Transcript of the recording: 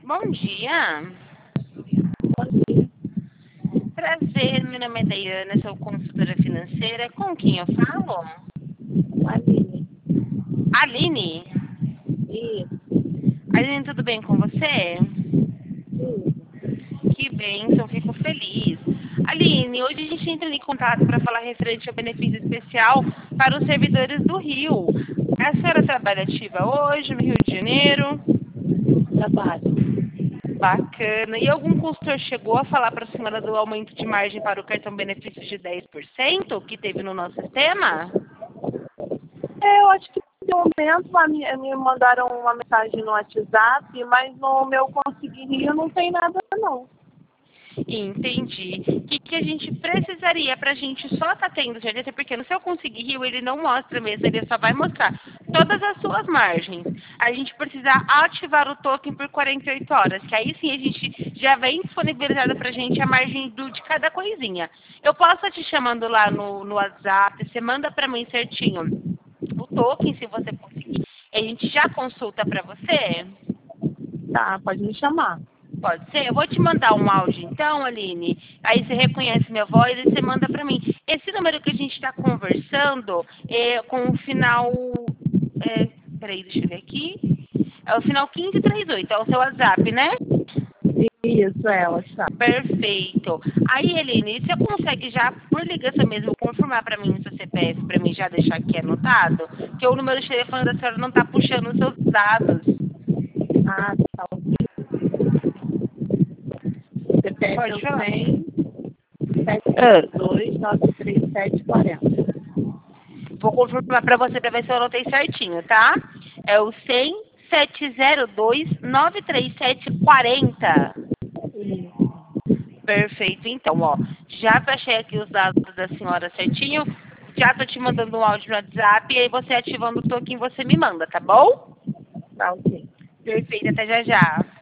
Bom dia. Prazer, meu nome é Daiana, sou consultora financeira. Com quem eu falo? Aline. Aline? Isso. Aline, tudo bem com você? Que bênção, fico feliz. Aline, hoje a gente entra em contato para falar referente ao benefício especial para os servidores do Rio. A senhora trabalha ativa hoje no Rio de Janeiro? Trabalho. Bacana. E algum consultor chegou a falar para a senhora do aumento de margem para o cartão benefício de 10% que teve no nosso sistema? Eu acho que no momento me mandaram uma mensagem no WhatsApp, mas no meu Consegui Rio não tem nada não. Entendi. O que a gente precisaria para a gente só estar tendo certeza? Porque no seu Conseguir Rio ele não mostra mesmo, ele só vai mostrar todas as suas margens. A gente precisa ativar o token por 48 horas, que aí sim a gente já vem disponibilizado para a gente a margem de cada coisinha. Eu posso estar te chamando lá no WhatsApp, você manda para mim certinho o token, se você conseguir. A gente já consulta para você? Tá, pode me chamar. Pode ser? Eu vou te mandar um áudio então, Aline. Aí você reconhece minha voz e você manda pra mim. Esse número que a gente está conversando é com o final. Peraí, deixa eu ver aqui. É o final 1538, é o seu WhatsApp, né? Isso, é, WhatsApp. Perfeito. Aí, Aline, você consegue já, por ligação mesmo, confirmar pra mim o seu CPF, pra mim já deixar aqui anotado? Que o número de telefone da senhora não tá puxando os seus dados. Ah, tá. CPF Pode falar. 100 702 93740. Vou confirmar para você para ver se eu anotei certinho, tá? É o 100 702 93740. Perfeito. Então, ó, já fechei aqui os dados da senhora certinho. Já tô te mandando um áudio no WhatsApp e aí você ativando o token você me manda, tá bom? Tá, ok. Perfeito. Até já já.